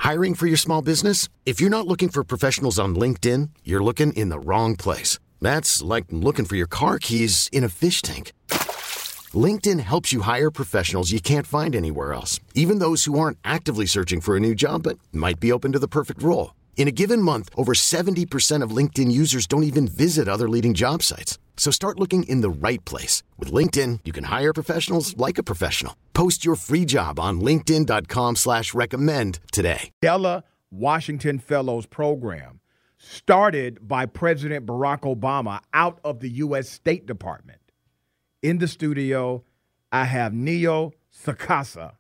Hiring for your small business? If you're not looking for professionals on LinkedIn, you're looking in the wrong place. That's like looking for your car keys in a fish tank. LinkedIn helps you hire professionals you can't find anywhere else, even those who aren't actively searching for a new job but might be open to the perfect role. In a given month, over 70% of LinkedIn users don't even visit other leading job sites. So start looking in the right place. With LinkedIn, you can hire professionals like a professional. Post your free job on linkedin.com/recommend today. Mandela Washington Fellows Program, started by President Barack Obama out of the U.S. State Department. In the studio, I have Neo Sakasa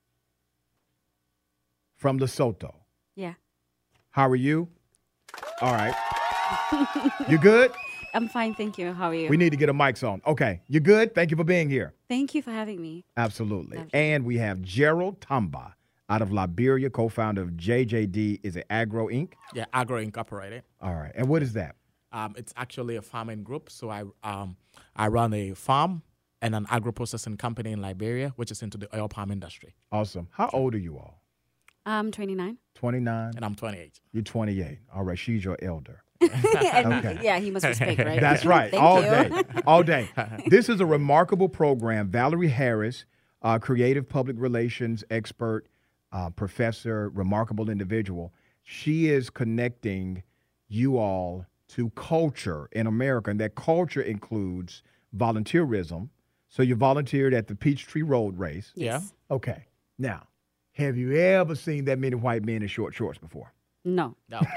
from Lesotho. Yeah. How are you? All right. You good? I'm fine, thank you. How are you? We need to get a mic on. Okay. You good? Thank you for being here. Thank you for having me. Absolutely. And we have Gerald Tamba out of Liberia, co-founder of JJD. Is it Agro Inc.? Yeah, Agro Incorporated. All right. And what is that? It's actually a farming group. So I run a farm and an agro-processing company in Liberia, which is into the oil palm industry. Awesome. How old are you all? 29. 29? And I'm 28. You're 28. All right. She's your elder. Okay. Yeah, he must respect, right? That's right. Thank All you. day. All day. This is a remarkable program. Valerie Harris, creative public relations expert, professor, remarkable individual. She is connecting you all to culture in America, and that culture includes volunteerism. So you volunteered at the Peachtree Road Race. Yes. Yeah. Okay. Now, have you ever seen that many white men in short shorts before? No.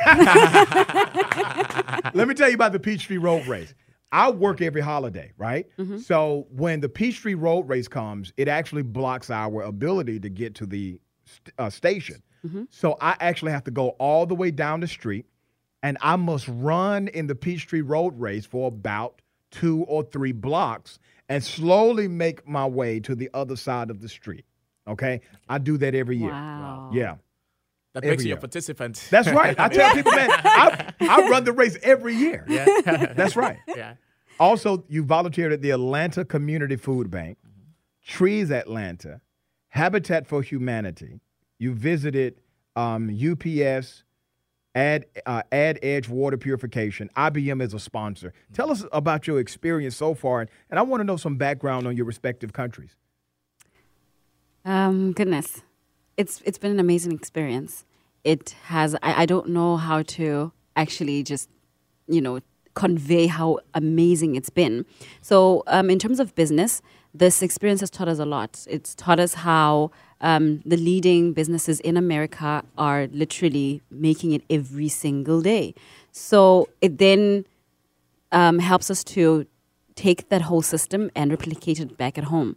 Let me tell you about the Peachtree Road Race. I work every holiday, right? Mm-hmm. So when the Peachtree Road Race comes, it actually blocks our ability to get to the station. Mm-hmm. So I actually have to go all the way down the street, and I must run in the Peachtree Road Race for about 2 or 3 blocks and slowly make my way to the other side of the street. Okay? I do that every year. Wow. Yeah. That Every makes you year. a participant. That's right. I tell people, man, I run the race every year. Yeah. That's right. Yeah. Also, you volunteered at the Atlanta Community Food Bank, Trees Atlanta, Habitat for Humanity. You visited UPS, Ad Edge Water Purification. IBM is a sponsor. Tell us about your experience so far, and I want to know some background on your respective countries. Goodness. It's been an amazing experience. It has, I don't know how to actually just, convey how amazing it's been. So in terms of business, this experience has taught us a lot. It's taught us how the leading businesses in America are literally making it every single day. So it then helps us to take that whole system and replicate it back at home.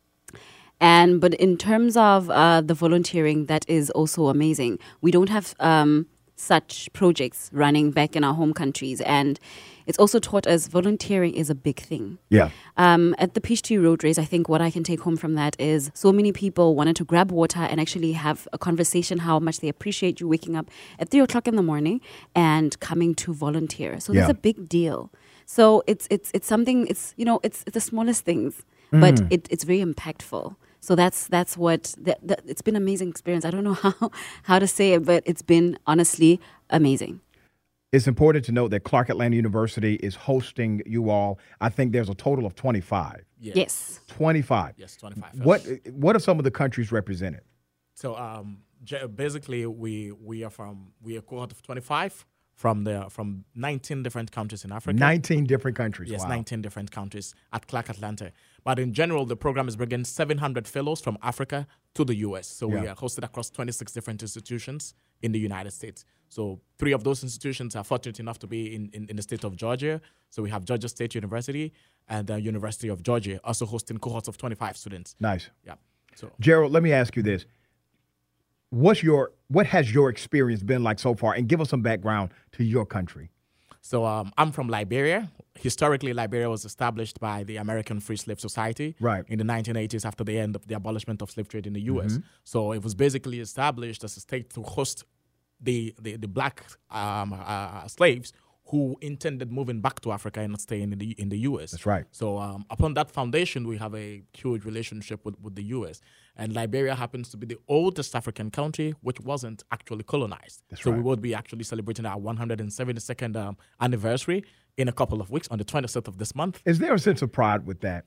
But in terms of the volunteering, that is also amazing. We don't have such projects running back in our home countries. And it's also taught us volunteering is a big thing. Yeah. At the Peachtree Road Race, I think what I can take home from that is so many people wanted to grab water and actually have a conversation how much they appreciate you waking up at 3 o'clock in the morning and coming to volunteer. So that's a big deal. So it's something, it's the smallest things, but it's very impactful. So that's what it's been an amazing experience. I don't know how to say it, but it's been honestly amazing. It's important to note that Clark Atlanta University is hosting you all. I think there's a total of 25. Yes. 25. Yes, 25. What are some of the countries represented? So basically, we are a cohort of 25 from 19 different countries in Africa. 19 different countries. Yes, wow. 19 different countries at Clark Atlanta. But in general, the program is bringing 700 fellows from Africa to the U.S. So we are hosted across 26 different institutions in the United States. So 3 of those institutions are fortunate enough to be in the state of Georgia. So we have Georgia State University and the University of Georgia also hosting cohorts of 25 students. Nice. Yeah. So Gerald, let me ask you this. What has your experience been like so far? And give us some background to your country. So I'm from Liberia. Historically, Liberia was established by the American Free Slave Society in the 1980s after the end of the abolishment of slave trade in the U.S. Mm-hmm. So it was basically established as a state to host the black slaves who intended moving back to Africa and not staying in the U.S. That's right. So upon that foundation, we have a huge relationship with the U.S. And Liberia happens to be the oldest African country which wasn't actually colonized. That's so right. we will be actually celebrating our 172nd anniversary in a couple of weeks on the 26th of this month. Is there a sense of pride with that?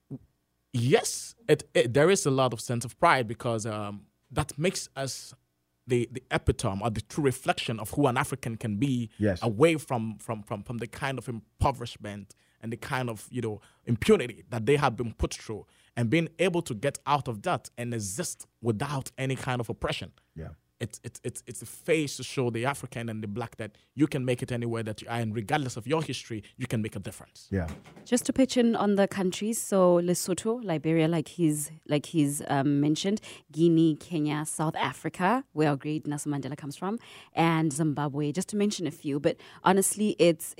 Yes, there is a lot of sense of pride because that makes us the epitome or the true reflection of who an African can be, Yes. away from the kind of impoverishment and the kind of impunity that they have been put through, and being able to get out of that and exist without any kind of oppression. Yeah. It's a face to show the African and the black that you can make it anywhere that you are, and regardless of your history, you can make a difference. Yeah. Just to pitch in on the countries, so Lesotho, Liberia, like he's mentioned, Guinea, Kenya, South Africa, where our great Nelson Mandela comes from, and Zimbabwe, just to mention a few. But honestly, it's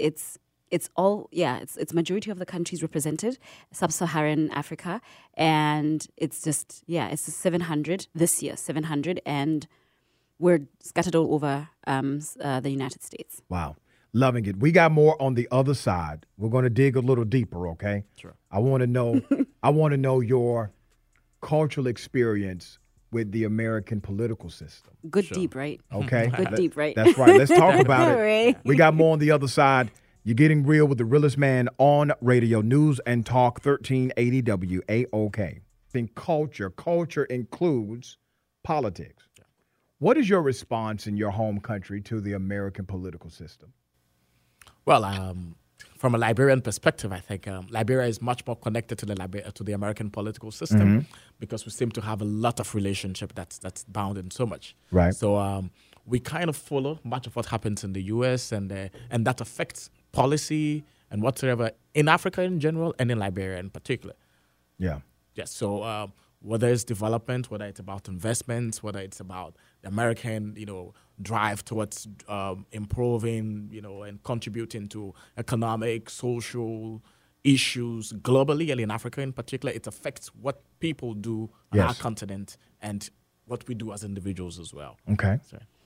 majority of the countries represented, Sub-Saharan Africa, and it's just it's 700 this year, 700, and we're scattered all over the United States. Wow. Loving it. We got more on the other side. We're going to dig a little deeper, okay? Sure. I want to know your cultural experience with the American political system. Good deep, right? Okay? Good deep, right? That's right. Let's talk about it. Right. We got more on the other side. You're getting real with the realest man on radio, News and Talk 1380 WAOK. I think culture includes politics. What is your response in your home country to the American political system? Well, from a Liberian perspective, I think Liberia is much more connected to the American political system because we seem to have a lot of relationship that's bound in so much. Right. So we kind of follow much of what happens in the U.S. and that affects policy and whatsoever in Africa in general and in Liberia in particular. Yeah. Yes. So whether it's development, whether it's about investments, whether it's about the American, drive towards improving, and contributing to economic, social issues globally and in Africa in particular, it affects what people do on our continent and what we do as individuals as well. Okay.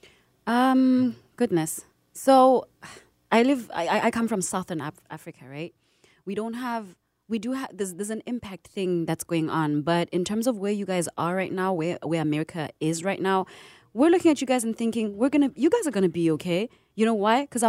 Goodness. So I come from Southern Africa, right? There's an impact thing that's going on, but in terms of where you guys are right now, where America is right now, we're looking at you guys and thinking you guys are gonna be okay. You know why? Because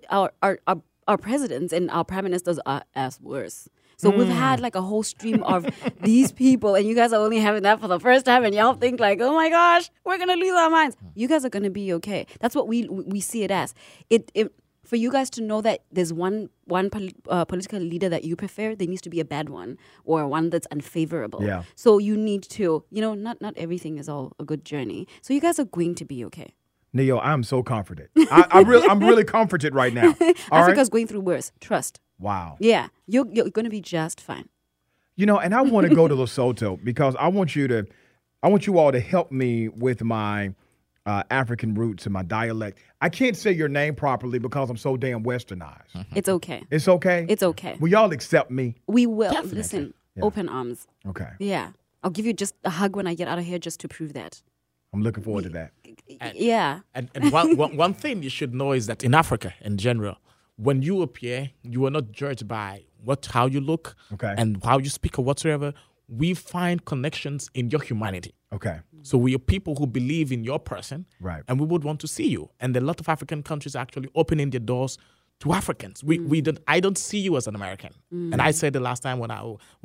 our presidents and our prime ministers are as worse. So we've had like a whole stream of these people, and you guys are only having that for the first time, and y'all think like, oh my gosh, we're gonna lose our minds. You guys are gonna be okay. That's what we see it as. For you guys to know that there's one political leader that you prefer, there needs to be a bad one or one that's unfavorable. Yeah. So you need to, not everything is all a good journey. So you guys are going to be okay. Neo, I'm so comforted. I'm really comforted right now. All Africa's right? going through worse. Trust. Wow. Yeah. You're going to be just fine. And I want to go to Lesotho because I want you all to help me with my African roots and my dialect. I can't say your name properly because I'm so damn westernized. It's okay. It's okay? It's okay. Will y'all accept me? We will. Definitely. Listen, Yeah. open arms. Okay. Yeah. I'll give you just a hug when I get out of here just to prove that. I'm looking forward to that. Yeah. And one thing you should know is that in Africa in general, when you appear, you are not judged by how you look and how you speak or whatsoever. We find connections in your humanity. Okay. So we are people who believe in your person, Right. and we would want to see you. And a lot of African countries are actually opening their doors to Africans. I don't see you as an American. And I said the last time when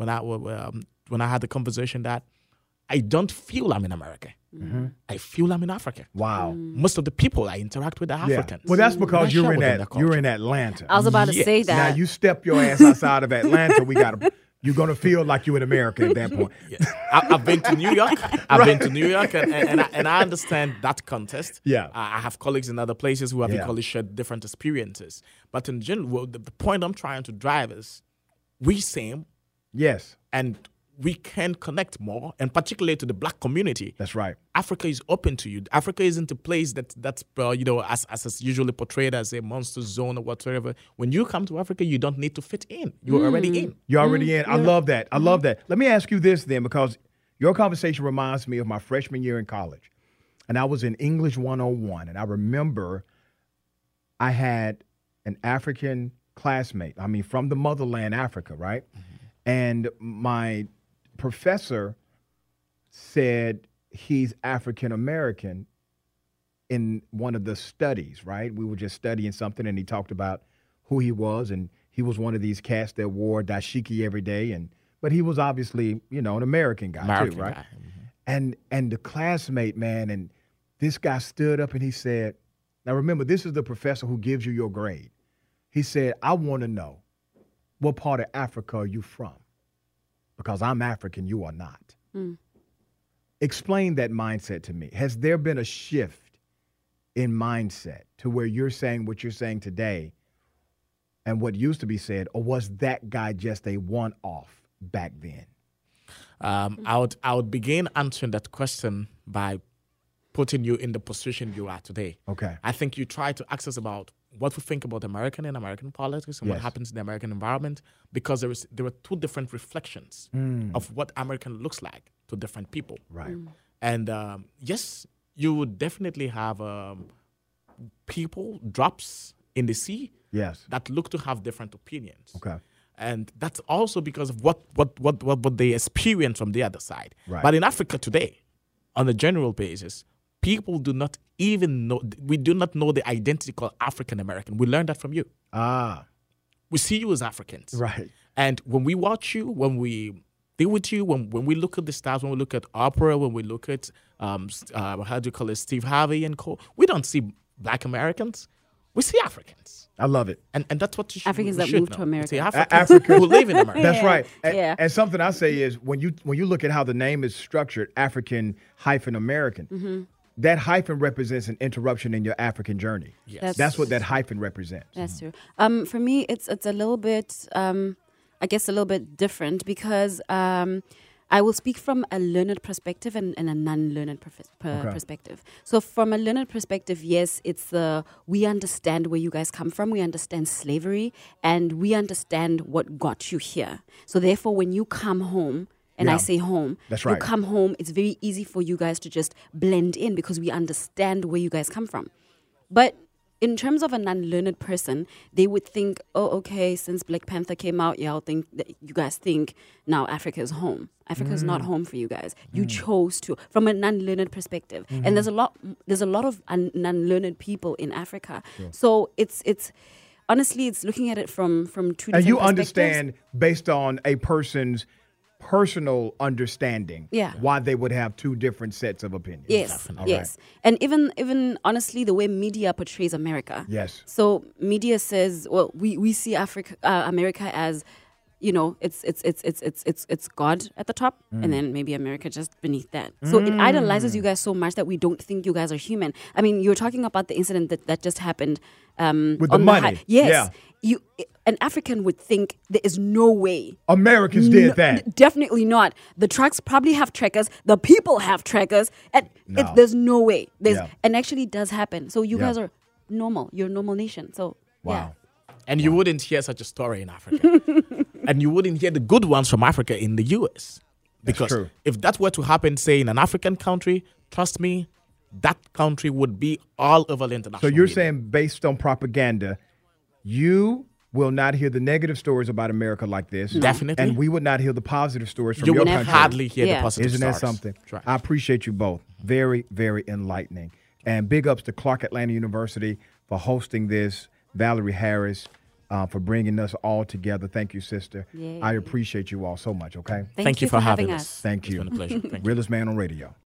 I had the conversation that I don't feel I'm in America. I feel I'm in Africa. Wow. Most of the people I interact with are Africans. Well, that's because I share you're in within their you're culture. in Atlanta. I was about to say Now that. you step your ass outside of Atlanta, you're gonna feel like you're in America at that point. Yes. I've been to New York. I've been to New York, and I understand that context. Yeah. I have colleagues in other places who have Yeah. equally shared different experiences. But in general, the point I'm trying to drive is we same, Yes, and we can connect more, and particularly to the black community. that's right. Africa is open to you. Africa isn't a place that's as is usually portrayed as a monster zone or whatsoever. When you come to Africa, you don't need to fit in. You're already in. You're already in. I love that. I love that. Let me ask you this then, because your conversation reminds me of my freshman year in college. And I was in English 101. And I remember I had an African classmate, from the motherland, Africa, right? And my professor said he's African American in one of the studies, right? We were just studying something, and he talked about who he was, and he was one of these cats that wore dashiki every day, but he was obviously, an American guy too, right? And the classmate, man, and this guy stood up and he said, now remember, this is the professor who gives you your grade. He said, I want to know, what part of Africa are you from? Because I'm African, you are not. Explain that mindset to me. Has there been a shift in mindset to where you're saying what you're saying today and what used to be said, or was that guy just a one-off back then? I would begin answering that question by putting you in the position you are today. Okay. I think you try to ask us about what we think about American and American politics and what happens in the American environment, because there are two different reflections of what American looks like to different people. Right. And yes, you would definitely have people, drops in the sea that look to have different opinions. Okay. And that's also because of what they experience from the other side. Right. But in Africa today, on a general basis, people do not even know, we do not know the identity called African American. We learned that from you. We see you as Africans. Right. And when we watch you, when we deal with you, when we look at the stars, when we look at Oprah, when we look at, Steve Harvey and co., we don't see Black Americans. We see Africans. I love it. And that's what you should Africans we that should move know. to America. See Africans who live in America. That's right. Yeah. And something I say is when you look at how the name is structured, African-American, that hyphen represents an interruption in your African journey. Yes. That's what that hyphen represents. That's true. For me, it's a little bit, I guess, a little bit different because I will speak from a learned perspective and a non-learned perspective. So from a learned perspective, yes, it's we understand where you guys come from. We understand slavery, and we understand what got you here. So therefore, when you come home, and I say home, that's right. You come home, it's very easy for you guys to just blend in because we understand where you guys come from. But in terms of a non-learned person, they would think, oh, okay, since Black Panther came out, I'll think that you guys think now Africa is home. Africa is not home for you guys. You chose to, from a non-learned perspective. And there's a lot of non-learned people in Africa. Sure. So it's honestly, it's looking at it from two different perspectives. And you understand based on a person's personal understanding why they would have two different sets of opinions. Yes, yes. Right. And even honestly, the way media portrays America. Yes. So media says, well, we see America as, it's God at the top, and then maybe America just beneath that. So it idolizes you guys so much that we don't think you guys are human. I mean, you're talking about the incident that just happened with the money. Yes. Yeah. An African would think there is no way Americans did that. Definitely not. The trucks probably have trackers. The people have trackers, and there's no way. And actually, it does happen. So you guys are normal. You're a normal nation. So wow. And you wouldn't hear such a story in Africa. And you wouldn't hear the good ones from Africa in the U.S. Because if that were to happen, say, in an African country, trust me, that country would be all over the international So you're media. saying based on propaganda, you will not hear the negative stories about America like this. Definitely. And we would not hear the positive stories from you your would country. hardly hear the positive Isn't that stories. something? Right. I appreciate you both. Very, very enlightening. And big ups to Clark Atlanta University for hosting this. Valerie Harris for bringing us all together. Thank you, sister. Yay. I appreciate you all so much, okay? Thank you for having us. Thank you. It's been a pleasure. Thank you. Realest Man on Radio.